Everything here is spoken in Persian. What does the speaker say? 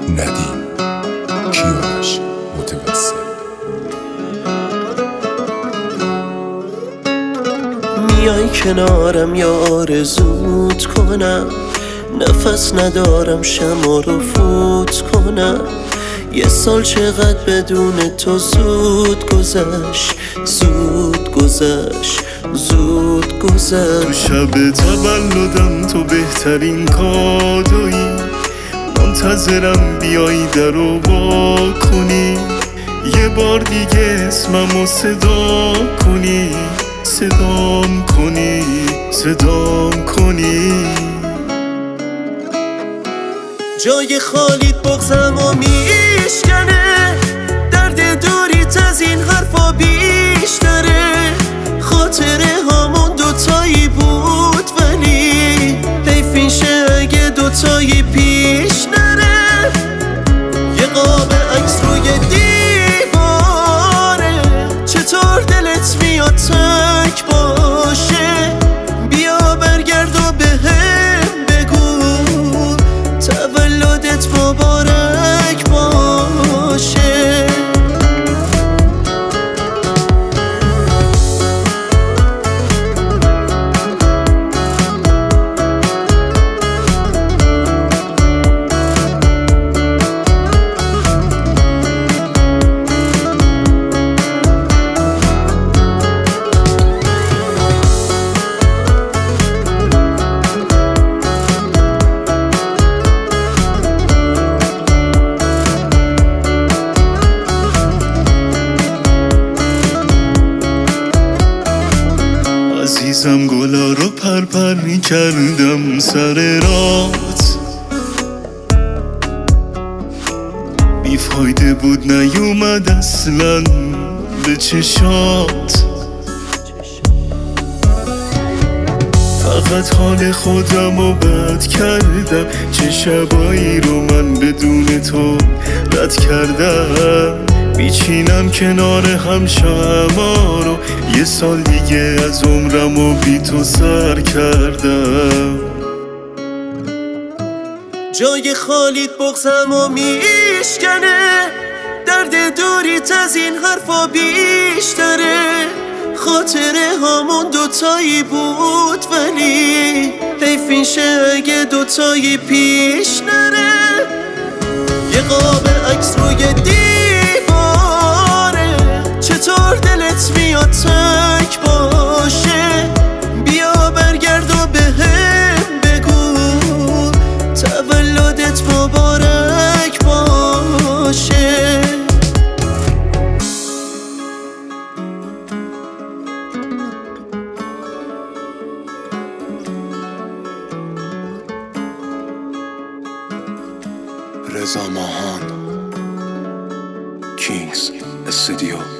ندیم کیارش متوسل. میای کنارم یا آرزوت کنم، نفس ندارم شمع رو فوت کنم. یه سال چقدر بدون تو زود گذشت، زود گذشت، زود گذشت. تو شب تولدم تو بهترین کادویی، منتظرم بیایی درو وا کنی، یه بار دیگه اسممو صدا کنی، صدام کنی، صدام کنی. جای خالیت بغضم و میشکنه، درد دوریت از این حرفا بیشتره. خاطره هامون دوتایی بود ولی حیف میشه اگه دوتایی پیش نره. یه قاب عکس روی دیواره، چطور دلت میاد تک باشه؟ بیا برگرد و بهم بگو تولدت مبارک باشه. عزیزم گلا رو پرپر می‌کردم سر رات، بیفایده بود نیومد اصلا به چشات. فقط حال خودم رو بد کردم، چه شبایی رو من بدون تو رد کردم. میچینم کنار هم شمعا رو، یه سال دیگه از عمرم و بی تو سر کردم. جای خالیت بغضم و میشکنه، درد دوریت از این حرفا بیشتره. خاطره هامون دوتایی بود ولی حیف میشه اگه دوتایی پیش نره. یه قاب عکس روی دیواره، چطور دلت میاد تک باشه؟ بیا برگرد و بهم بگو تولدت مبارک باشه. رضا ماهان، کینگز استودیو.